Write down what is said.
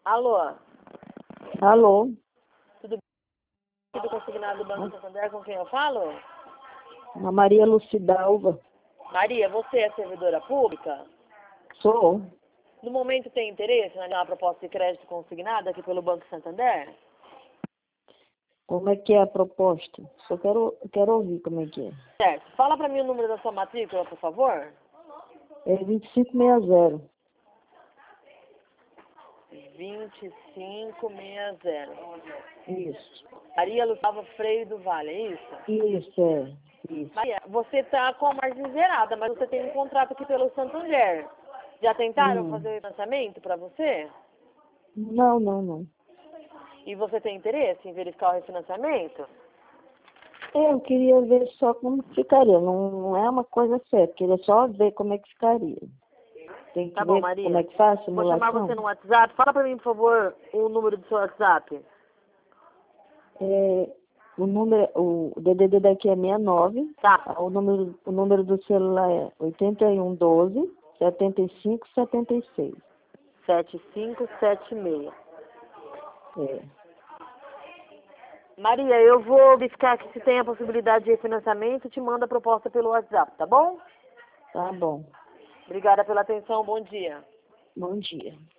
Alô, Alô? tudo bem? Do consignado do Banco Santander, com quem eu falo? A Maria Lucidalva. Maria, você é servidora pública? Sou. No momento tem interesse na proposta de crédito consignada aqui pelo Banco Santander? Como é que é a proposta? Só quero ouvir como é que é. Certo. Fala para mim o número da sua matrícula, por favor. É 2560. 2560. Isso. Maria Luciava Freire do Vale, é isso? Isso, é. Isso. Maria, você está com a margem zerada, mas você tem um contrato aqui pelo Santander. Já tentaram fazer o financiamento para você? Não. E você tem interesse em verificar o refinanciamento? Eu queria ver só como ficaria. Não é uma coisa certa. Queria só ver como é que ficaria. Tem que Tá bom, ver Maria. como é que faz a Vou chamar simulação. você no WhatsApp. Fala para mim, por favor, o número do seu WhatsApp. O DDD daqui é 69. Tá. O número do celular é 8112 7576. 7576. É. Maria, eu vou verificar aqui se tem a possibilidade de refinanciamento e te mando a proposta pelo WhatsApp, tá bom? Tá bom. Obrigada pela atenção, bom dia. Bom dia.